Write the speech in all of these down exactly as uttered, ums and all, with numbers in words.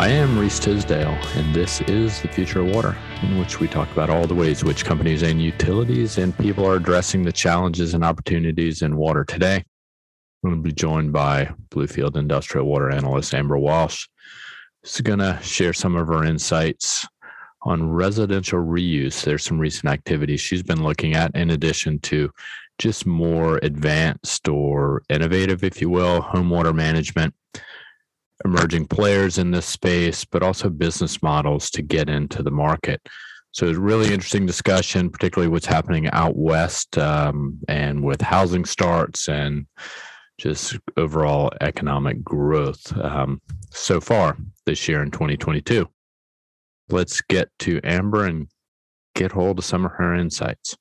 I am Reese Tisdale, and this is The Future of Water, in which we talk about all the ways which companies and utilities and people are addressing the challenges and opportunities in water today. I'm going to be joined by Bluefield Industrial Water Analyst Amber Walsh. She's going to share some of her insights on residential reuse. There's some recent activities she's been looking at in addition to just more advanced or innovative, if you will, home water management, emerging players in this space, but also business models to get into the market. So it's a really interesting discussion, particularly what's happening out west um, and with housing starts and just overall economic growth um, so far this year in twenty twenty-two. Let's get to Amber and get hold of some of her insights.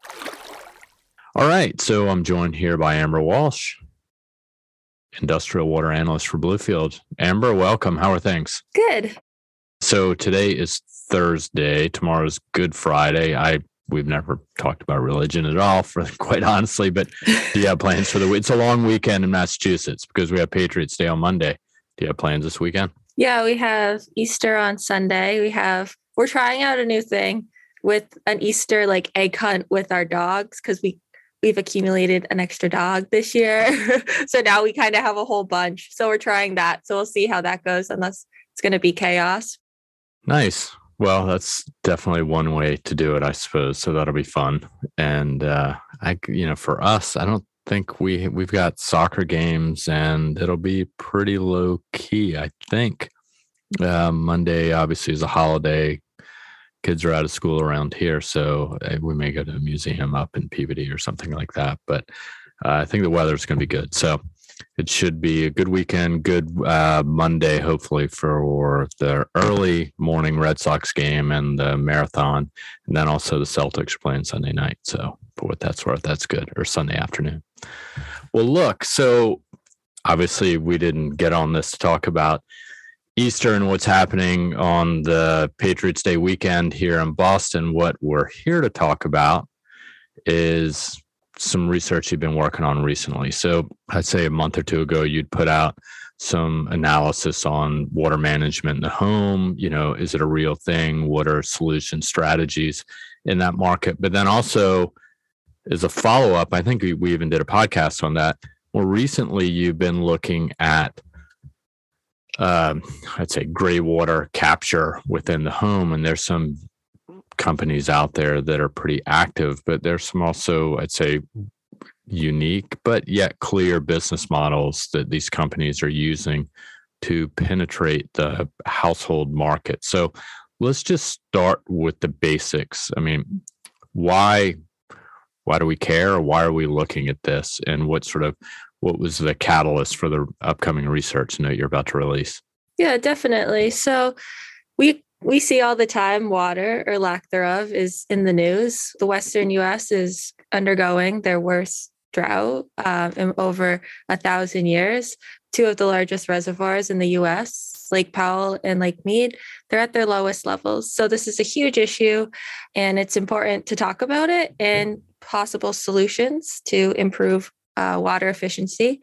All right, so I'm joined here by Amber Walsh, Industrial Water Analyst for Bluefield. Amber, welcome. How are things? Good. So today is Thursday. Tomorrow's Good Friday. I we've never talked about religion at all, for quite honestly. But do you have plans for the week? It's a long weekend in Massachusetts because we have Patriots Day on Monday. Do you have plans this weekend? Yeah, we have Easter on Sunday. We have we're trying out a new thing with an Easter like egg hunt with our dogs because we we've accumulated an extra dog this year. So now we kind of have a whole bunch. So we're trying that. So we'll see how that goes, unless it's going to be chaos. Nice. Well, that's definitely one way to do it, I suppose. So that'll be fun. And, uh, I, you know, for us, I don't think we, we've got soccer games and it'll be pretty low key, I think. Uh, Monday, obviously, is a holiday. Kids are out of school around here, so we may go to a museum up in Peabody or something like that. But uh, I think the weather is going to be good. So it should be a good weekend, good uh, Monday, hopefully, for the early morning Red Sox game and the marathon. And then also the Celtics are playing Sunday night. So for what that's worth, that's good. Or Sunday afternoon. Well, look, so obviously we didn't get on this to talk about Easter and what's happening on the Patriots Day weekend here in Boston. What we're here to talk about is some research you've been working on recently. So I'd say a month or two ago, you'd put out some analysis on water management in the home. You know, is it a real thing? What are solution strategies in that market? But then also as a follow-up, I think we, we even did a podcast on that. More recently, you've been looking at Um, I'd say gray water capture within the home. And there's some companies out there that are pretty active, but there's some also, I'd say, unique, but yet clear business models that these companies are using to penetrate the household market. So let's just start with the basics. I mean, why, why do we care? Or why are we looking at this? And what sort of What was the catalyst for the upcoming research note you're about to release? Yeah, definitely. So we we see all the time water or lack thereof is in the news. The Western U S is undergoing their worst drought um, in over a thousand years. Two of the largest reservoirs in the U S, Lake Powell and Lake Mead, they're at their lowest levels. So this is a huge issue, and it's important to talk about it and possible solutions to improve Uh, water efficiency.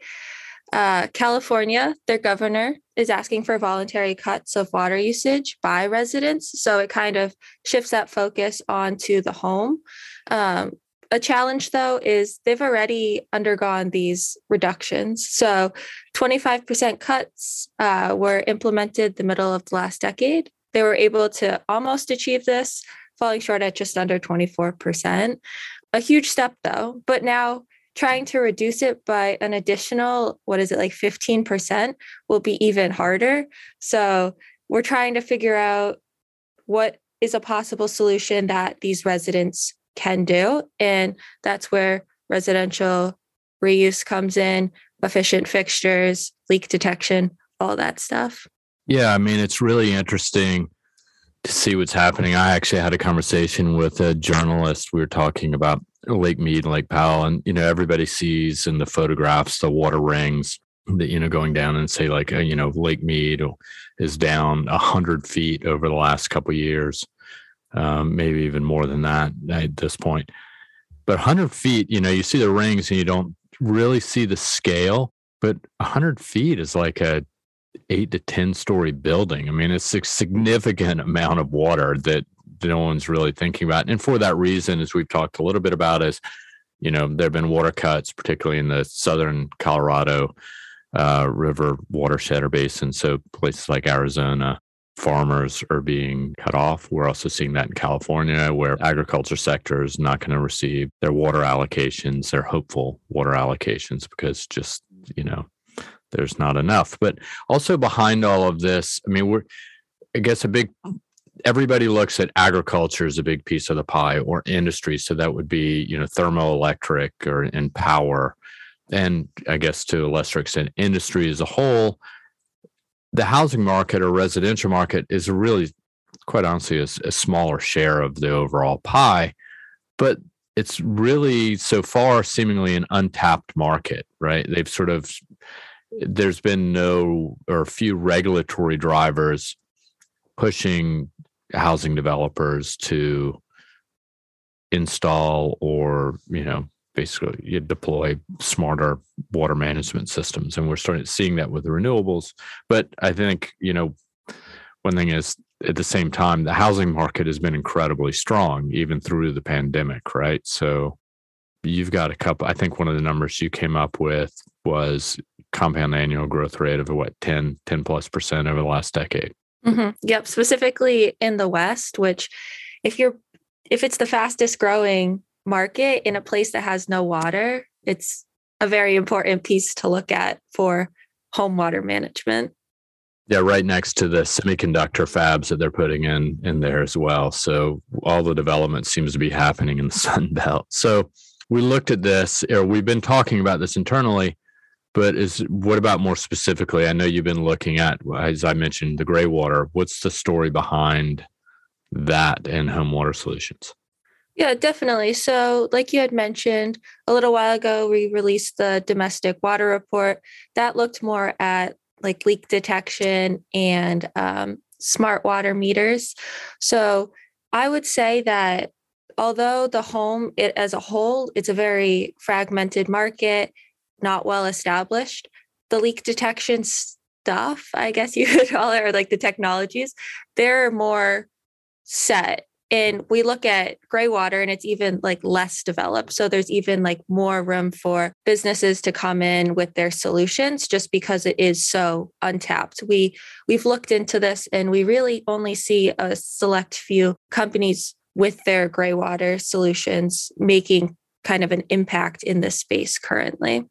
Uh, California, their governor is asking for voluntary cuts of water usage by residents. So it kind of shifts that focus onto the home. Um, a challenge, though, is they've already undergone these reductions. So twenty-five percent cuts uh, were implemented the middle of the last decade. They were able to almost achieve this, falling short at just under twenty-four percent. A huge step, though. But now trying to reduce it by an additional, what is it, like fifteen percent will be even harder. So we're trying to figure out what is a possible solution that these residents can do. And that's where residential reuse comes in, efficient fixtures, leak detection, all that stuff. Yeah, I mean, it's really interesting to see what's happening. I actually had a conversation with a journalist. We were talking about Lake Mead and Lake Powell, and, you know, everybody sees in the photographs the water rings that, you know, going down, and say like, uh, you know, Lake Mead is down a hundred feet over the last couple of years, um, maybe even more than that at this point. But a hundred feet, you know, you see the rings and you don't really see the scale, but a hundred feet is like a eight to ten story building. I mean, it's a significant amount of water that no one's really thinking about. And for that reason, as we've talked a little bit about, is, you know, there have been water cuts, particularly in the southern Colorado uh, River watershed or basin. So places like Arizona, farmers are being cut off. We're also seeing that in California, where agriculture sector is not going to receive their water allocations, their hopeful water allocations, because just, you know, there's not enough. But also behind all of this, I mean, we're, I guess a big, everybody looks at agriculture as a big piece of the pie, or industry. So that would be, you know, thermoelectric or in power. And I guess to a lesser extent, industry as a whole. The housing market or residential market is really, quite honestly, a, a smaller share of the overall pie. But it's really so far seemingly an untapped market, right? They've sort of, there's been no or few regulatory drivers pushing housing developers to install or, you know, basically you deploy smarter water management systems. And we're starting to seeing that with the renewables. But I think, you know, one thing is, at the same time, the housing market has been incredibly strong, even through the pandemic, right? So you've got a couple, I think one of the numbers you came up with was compound annual growth rate of what, ten, ten plus percent over the last decade. Mm-hmm. Yep. Specifically in the West, which if you're, if it's the fastest growing market in a place that has no water, it's a very important piece to look at for home water management. Yeah, right next to the semiconductor fabs that they're putting in in there as well. So all the development seems to be happening in the Sun Belt. So we looked at this, or we've been talking about this internally, but is what about more specifically? I know you've been looking at, as I mentioned, the gray water. What's the story behind that in home water solutions? Yeah, definitely. So like you had mentioned a little while ago, we released the domestic water report that looked more at like leak detection and um, smart water meters. So I would say that although the home it, as a whole, it's a very fragmented market, not well established, the leak detection stuff, I guess you could call it, or like the technologies, they're more set. And we look at gray water and it's even like less developed. So there's even like more room for businesses to come in with their solutions just because it is so untapped. We, we've looked into this and we really only see a select few companies with their gray water solutions making kind of an impact in this space currently.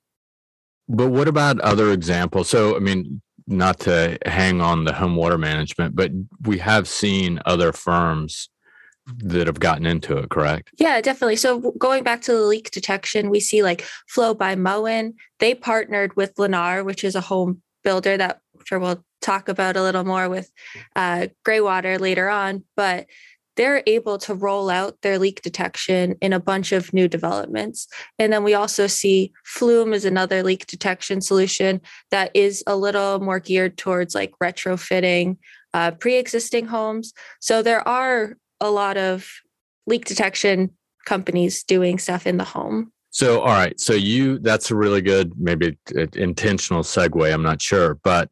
But what about other examples? So, I mean, not to hang on the home water management, but we have seen other firms that have gotten into it, correct? Yeah, definitely. So going back to the leak detection, we see like Flow by Moen. They partnered with Lennar, which is a home builder that I'm sure we'll talk about a little more with uh, gray water later on. But they're able to roll out their leak detection in a bunch of new developments. And then we also see Flume is another leak detection solution that is a little more geared towards like retrofitting uh, pre-existing homes. So there are a lot of leak detection companies doing stuff in the home. So, all right. So you, that's a really good, maybe intentional segue. I'm not sure, but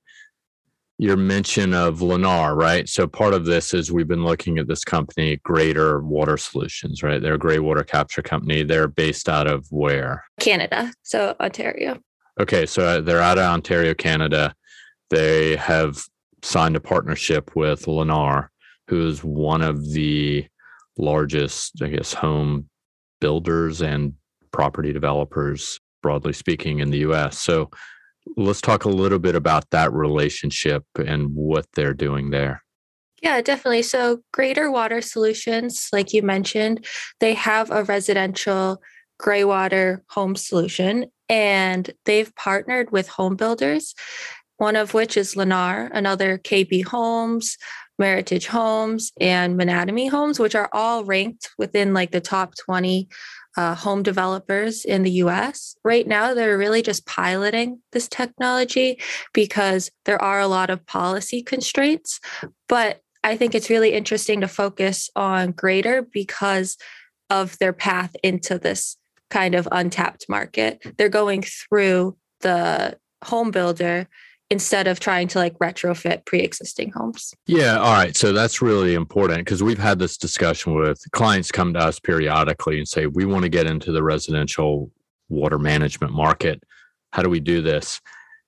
your mention of Lennar, right? So part of this is we've been looking at this company, Greater Water Solutions, right? They're a gray water capture company. They're based out of where? Canada. So Ontario. Okay. So they're out of Ontario, Canada. They have signed a partnership with Lennar, who is one of the largest, I guess, home builders and property developers, broadly speaking, in the U S. So let's talk a little bit about that relationship and what they're doing there. Yeah, definitely. So Greater Water Solutions, like you mentioned, they have a residential gray water home solution, and they've partnered with home builders, one of which is Lennar, another K B Homes, Meritage Homes, and Manatomy Homes, which are all ranked within like the top twenty uh, home developers in the U S. Right now, they're really just piloting this technology because there are a lot of policy constraints. But I think it's really interesting to focus on Greater because of their path into this kind of untapped market. They're going through the home builder instead of trying to like retrofit pre-existing homes. Yeah. All right. So that's really important because we've had this discussion with clients come to us periodically and say, we want to get into the residential water management market. How do we do this?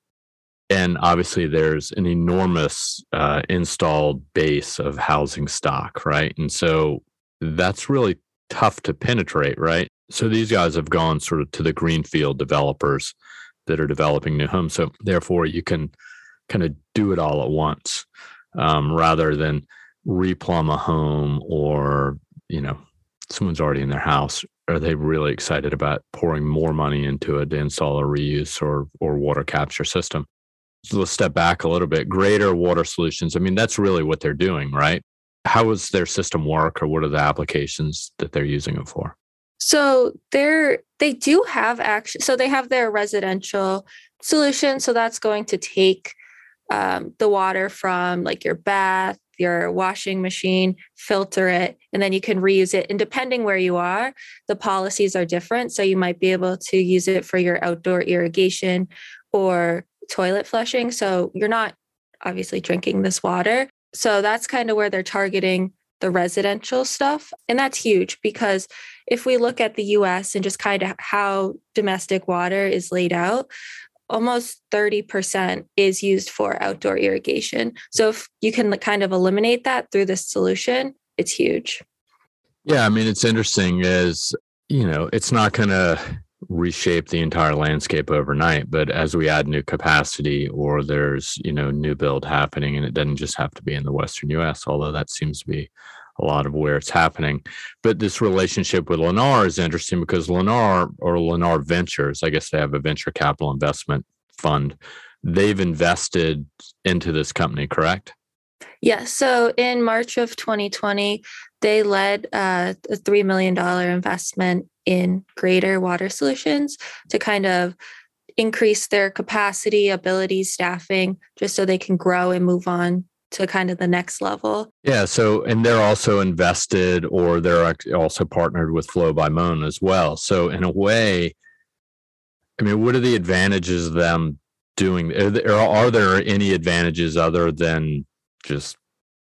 And obviously there's an enormous uh, installed base of housing stock, right? And so that's really tough to penetrate, right? So these guys have gone sort of to the greenfield developers that are developing new homes. So therefore you can kind of do it all at once um, rather than replumb a home or, you know, someone's already in their house. Are they really excited about pouring more money into it to install a reuse or or water capture system? So let's step back a little bit. Greater Water Solutions. I mean, that's really what they're doing, right? How does their system work, or what are the applications that they're using it for? So they're they do have action. So they have their residential solution. So that's going to take um, the water from like your bath, your washing machine, filter it, and then you can reuse it. And depending where you are, the policies are different. So you might be able to use it for your outdoor irrigation or toilet flushing. So you're not obviously drinking this water. So that's kind of where they're targeting the residential stuff. And that's huge because if we look at the U S and just kind of how domestic water is laid out, almost thirty percent is used for outdoor irrigation. So if you can kind of eliminate that through this solution, it's huge. Yeah, I mean, it's interesting is, you know, it's not going to reshape the entire landscape overnight, but as we add new capacity or there's, you know, new build happening, and it doesn't just have to be in the Western U S, although that seems to be a lot of where it's happening. But this relationship with Lennar is interesting because Lennar or Lennar Ventures, I guess they have a venture capital investment fund. They've invested into this company, correct? Yeah. So in March of twenty twenty, they led uh, a three million dollars investment in Greater Water Solutions to kind of increase their capacity, abilities, staffing, just so they can grow and move on to kind of the next level. Yeah. So, and they're also invested or they're also partnered with Flow by Moan as well. So in a way, I mean, what are the advantages of them doing? Are there, are there any advantages other than just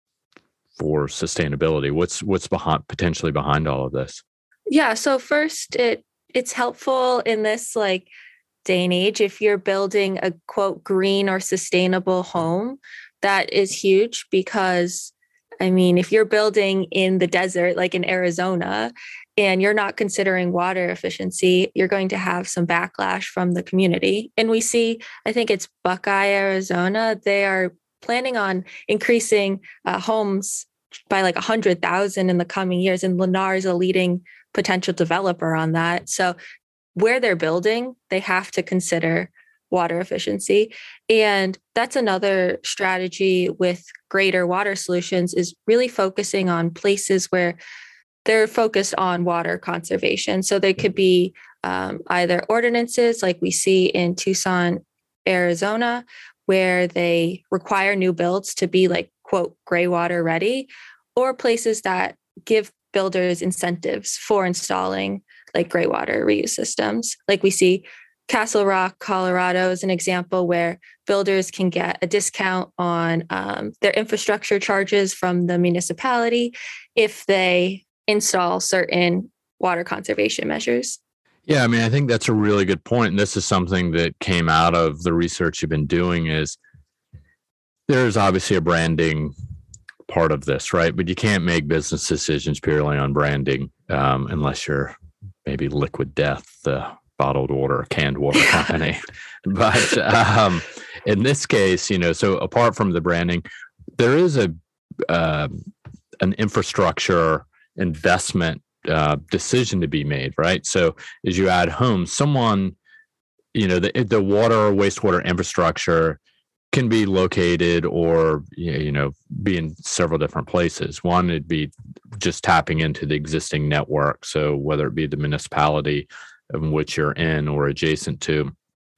for sustainability? What's what's behind potentially behind all of this? Yeah. So first, it it's helpful in this like day and age. If you're building a quote green or sustainable home, that is huge because, I mean, if you're building in the desert, like in Arizona, and you're not considering water efficiency, you're going to have some backlash from the community. And we see, I think it's Buckeye, Arizona, they are planning on increasing uh, homes by like one hundred thousand in the coming years. And Lennar is a leading potential developer on that. So where they're building, they have to consider water efficiency. And that's another strategy with Greater Water Solutions is really focusing on places where they're focused on water conservation. So they could be um, either ordinances like we see in Tucson, Arizona, where they require new builds to be like, quote, gray water ready, or places that give builders incentives for installing like gray water reuse systems. Like we see Castle Rock, Colorado is an example where builders can get a discount on um, their infrastructure charges from the municipality if they install certain water conservation measures. Yeah, I mean, I think that's a really good point. And this is something that came out of the research you've been doing is there's obviously a branding part of this, right? But you can't make business decisions purely on branding um, unless you're maybe Liquid Death, the bottled water, canned water company. But um, in this case, you know, so apart from the branding, there is a uh, an infrastructure investment uh, decision to be made, right? So as you add homes, someone, you know, the the water or wastewater infrastructure can be located or, you know, be in several different places. One, it'd be just tapping into the existing network. So whether it be the municipality in which you're in or adjacent to,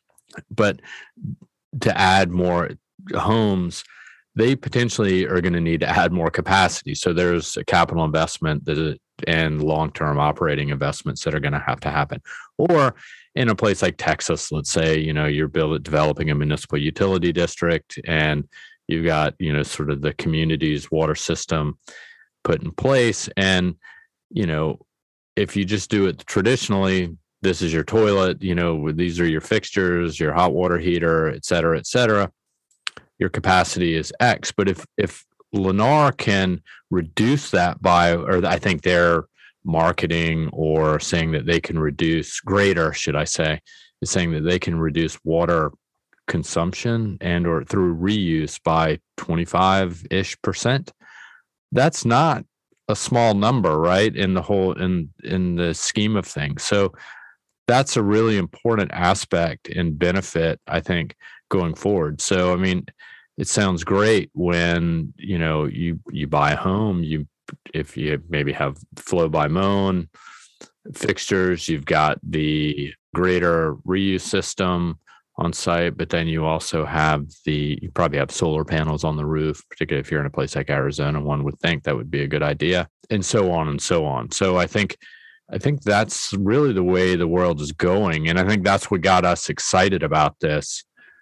but to add more homes, they potentially are going to need to add more capacity. So there's a capital investment that and long-term operating investments that are going to have to happen. Or in a place like Texas, let's say, you know, you're building, developing a municipal utility district, and you've got, you know, sort of the community's water system put in place. And, you know, if you just do it traditionally, this is your toilet, you know, these are your fixtures, your hot water heater, et cetera, et cetera. Your capacity is X. But if, if Lennar can reduce that by, or I think they're marketing or saying that they can reduce, greater, should I say, is saying that they can reduce water consumption and or through reuse by twenty-five-ish percent. That's not a small number, right? In the whole, in, in the scheme of things. So that's a really important aspect and benefit, I think, going forward. So, I mean, it sounds great when, you know, you, you buy a home, you, if you maybe have flow by moan fixtures, you've got the greater reuse system on site, but then you also have the, you probably have solar panels on the roof, particularly if you're in a place like Arizona, one would think that would be a good idea, and so on and so on. So I think, I think that's really the way the world is going. And I think that's what got us excited about this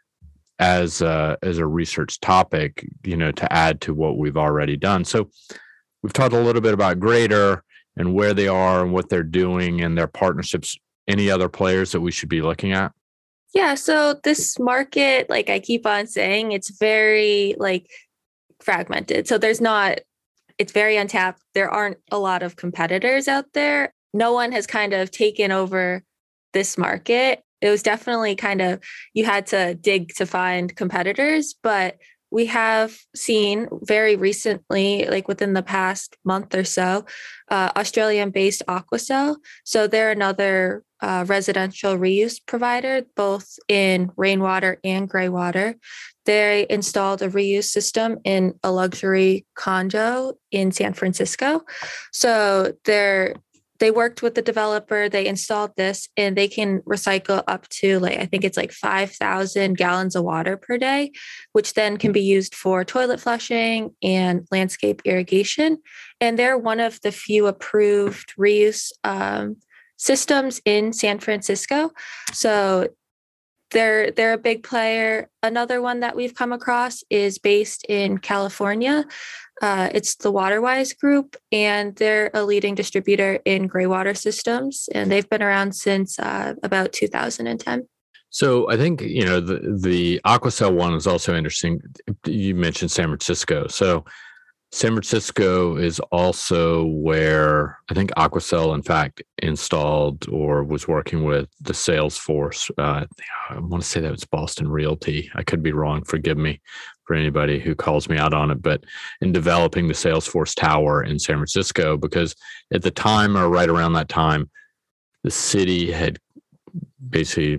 as a, as a research topic, you know, to add to what we've already done. So we've talked a little bit about Grater and where they are and what they're doing and their partnerships. Any other players that we should be looking at? Yeah, so this market, like I keep on saying, it's very like fragmented. So there's not, it's very untapped. There aren't a lot of competitors out there. No one has kind of taken over this market. It was definitely kind of, you had to dig to find competitors, but we have seen very recently, like within the past month or so, uh, Australian-based Aquacell. So they're another uh, residential reuse provider, both in rainwater and gray water. They installed a reuse system in a luxury condo in San Francisco. So they're They worked with the developer, they installed this, and they can recycle up to like, I think it's like five thousand gallons of water per day, which then can be used for toilet flushing and landscape irrigation. And they're one of the few approved reuse um, systems in San Francisco. So they're, they're a big player. Another one that we've come across is based in California. Uh, it's the WaterWise Group, and they're a leading distributor in gray water systems, and they've been around since uh, about two thousand ten. So I think, you know, the, the Aquacell one is also interesting. You mentioned San Francisco. So San Francisco is also where I think Aquacell, in fact, installed or was working with the Salesforce. Uh, I want to say that was Boston Realty. I could be wrong. Forgive me for anybody who calls me out on it. But in developing the Salesforce Tower in San Francisco, because at the time or right around that time, the city had basically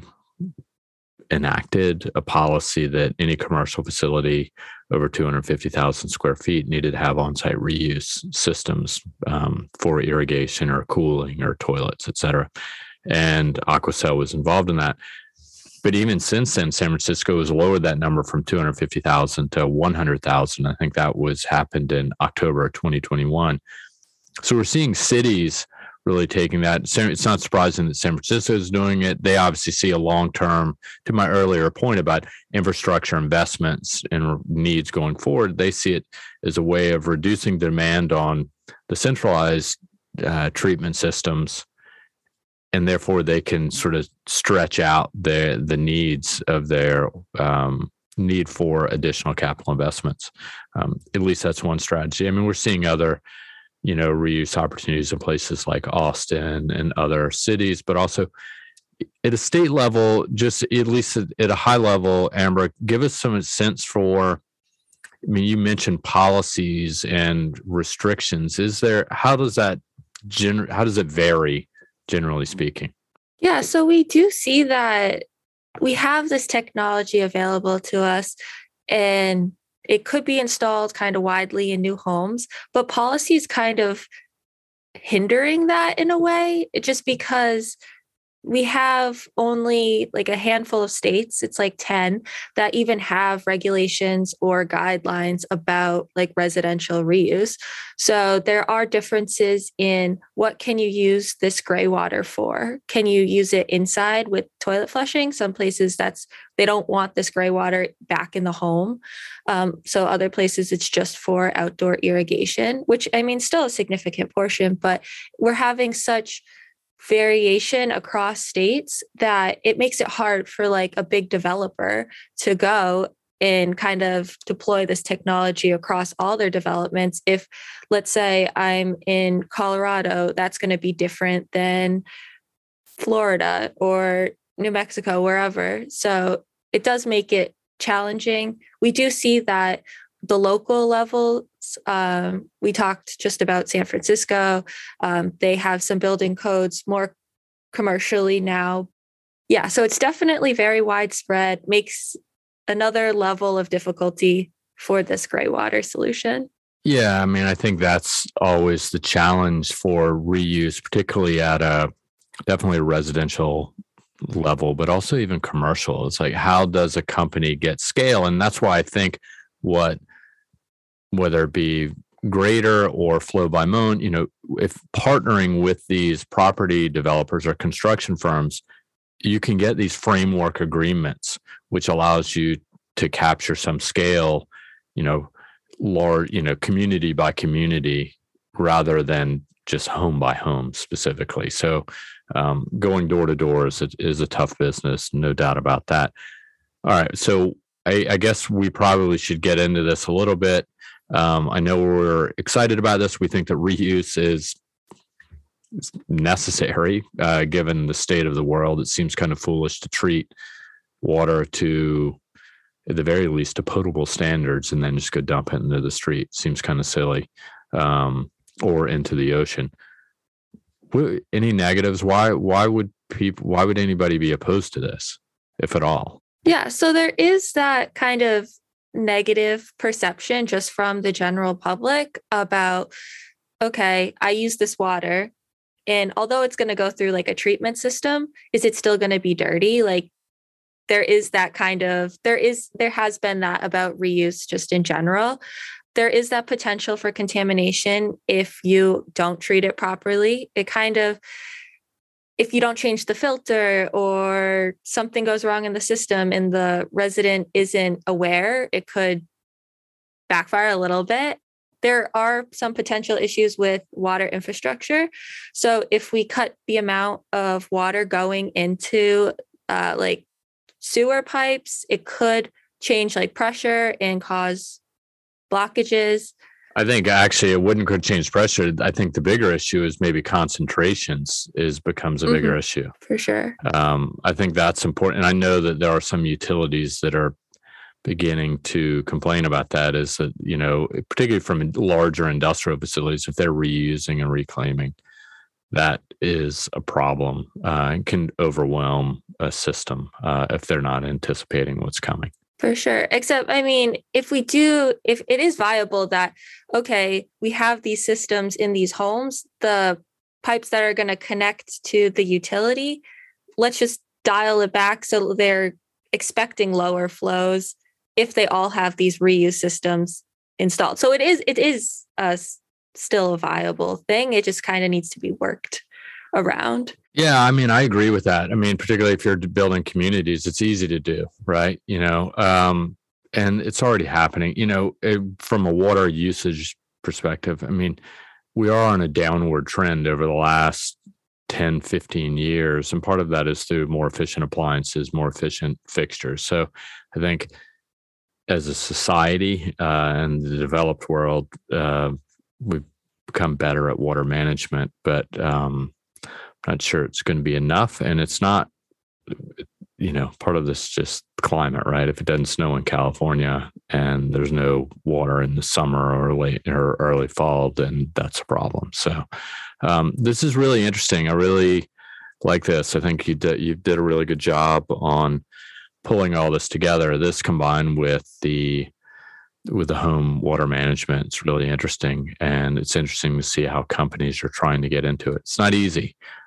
enacted a policy that any commercial facility over two hundred fifty thousand square feet needed to have on-site reuse systems um, for irrigation or cooling or toilets, et cetera. And Aquacell was involved in that. But even since then, San Francisco has lowered that number from two hundred fifty thousand to one hundred thousand. I think that was happened in October of twenty twenty-one. So we're seeing cities really taking that. It's not surprising that San Francisco is doing it. They obviously see a long-term, to my earlier point about infrastructure investments and needs going forward, they see it as a way of reducing demand on the centralized uh, treatment systems, and therefore they can sort of stretch out the, the needs of their um, need for additional capital investments. Um, at least that's one strategy. I mean, we're seeing other you know, reuse opportunities in places like Austin and other cities, but also at a state level, just at least at, at a high level, Amber, give us some sense for, I mean, you mentioned policies and restrictions. Is there, how does that, gener- how does it vary, generally speaking? Yeah, so we do see that we have this technology available to us, and it could be installed kind of widely in new homes, but policy is kind of hindering that in a way, just because we have only like a handful of states, it's like ten, that even have regulations or guidelines about like residential reuse. So there are differences in what can you use this gray water for? Can you use it inside with toilet flushing? Some places that's they don't want this gray water back in the home. Um, so other places it's just for outdoor irrigation, which I mean, still a significant portion, but we're having such variation across states that it makes it hard for like a big developer to go and kind of deploy this technology across all their developments. If, let's say, I'm in Colorado, that's going to be different than Florida or New Mexico, wherever. So it does make it challenging. We do see that the local levels, um, we talked just about San Francisco. Um, they have some building codes more commercially now. Yeah, so it's definitely very widespread, makes another level of difficulty for this gray water solution. Yeah, I mean, I think that's always the challenge for reuse, particularly at a definitely a residential level, but also even commercial. It's like, how does a company get scale? And that's why I think what, whether it be Grader or Flow by Moan, you know, if partnering with these property developers or construction firms, you can get these framework agreements, which allows you to capture some scale, you know, large, you know, community by community rather than just home by home specifically. So um, going door to door is a, is a tough business, no doubt about that. All right. So I, I guess we probably should get into this a little bit. Um, I know we're excited about this. We think that reuse is necessary uh, given the state of the world. It seems kind of foolish to treat water to, at the very least, to potable standards and then just go dump it into the street. Seems kind of silly, um, or into the ocean. Any negatives? Why? Why would people? Why would anybody be opposed to this, if at all? Yeah, so there is that kind of negative perception just from the general public about, okay, I use this water, and although it's going to go through like a treatment system, is it still going to be dirty? Like there is that kind of, there is, there has been that about reuse just in general. There is that potential for contamination if you don't treat it properly. It kind of, if you don't change the filter or something goes wrong in the system and the resident isn't aware, it could backfire a little bit. There are some potential issues with water infrastructure. So if we cut the amount of water going into uh, like sewer pipes, it could change like pressure and cause blockages. I think actually it wouldn't could change pressure. I think the bigger issue is maybe concentrations is becomes a bigger mm-hmm. issue. For sure. Um, I think that's important. And I know that there are some utilities that are beginning to complain about that, is that, you know, particularly from larger industrial facilities, if they're reusing and reclaiming, that is a problem uh, and can overwhelm a system uh, if they're not anticipating what's coming. For sure. Except, I mean, if we do, if it is viable that, okay, we have these systems in these homes, the pipes that are going to connect to the utility, let's just dial it back so they're expecting lower flows if they all have these reuse systems installed. So it is, it is a, still a viable thing. It just kind of needs to be worked around. Yeah, I mean, I agree with that. I mean, particularly if you're building communities, it's easy to do, right? You know, um, and it's already happening. You know, it, from a water usage perspective, I mean, we are on a downward trend over the last ten, fifteen years. And part of that is through more efficient appliances, more efficient fixtures. So I think as a society uh, and the developed world, uh, we've become better at water management, but um, not sure it's going to be enough. And it's not, you know, part of this just climate, right? If it doesn't snow in California and there's no water in the summer or late or early fall, then that's a problem. So um, this is really interesting. I really like this. I think you did, you did a really good job on pulling all this together. This combined with the with the home water management, it's really interesting. And it's interesting to see how companies are trying to get into it. It's not easy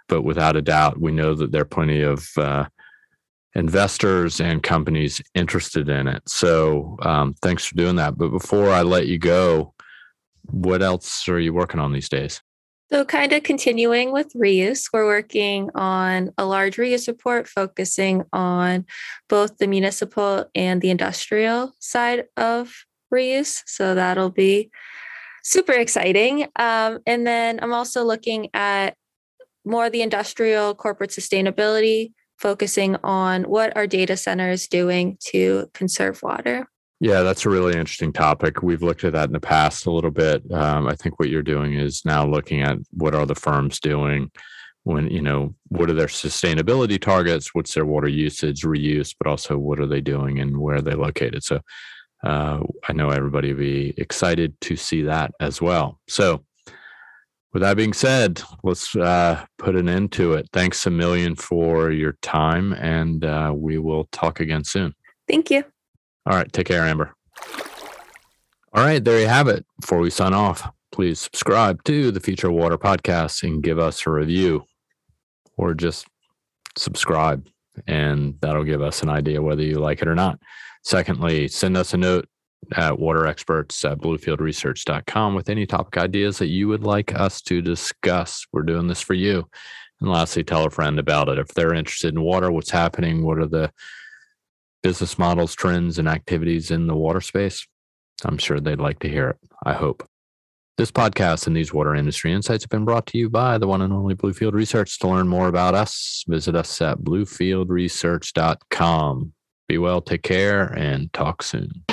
but without a doubt, we know that there are plenty of uh, investors and companies interested in it. So um, thanks for doing that. But before I let you go, what else are you working on these days? So kind of continuing with reuse, we're working on a large reuse report focusing on both the municipal and the industrial side of reuse. So that'll be super exciting. Um, and then I'm also looking at more the industrial corporate sustainability, focusing on what are data centers doing to conserve water. Yeah, that's a really interesting topic. We've looked at that in the past a little bit. Um, I think what you're doing is now looking at what are the firms doing when, you know, what are their sustainability targets? What's their water usage, reuse, but also what are they doing and where are they located? So uh, I know everybody will be excited to see that as well. So with that being said, let's uh, put an end to it. Thanks a million for your time, and uh, we will talk again soon. Thank you. All right. Take care, Amber. All right. There you have it. Before we sign off, please subscribe to the Future of Water podcast and give us a review, or just subscribe, and that'll give us an idea whether you like it or not. Secondly, send us a note at waterexperts at bluefield research dot com with any topic ideas that you would like us to discuss. We're doing this for you. And lastly, tell a friend about it. If they're interested in water, what's happening, what are the business models, trends, and activities in the water space, I'm sure they'd like to hear it. I hope. This podcast and these water industry insights have been brought to you by the one and only Bluefield Research. To learn more about us, visit us at bluefield research dot com. Be well, take care, and talk soon.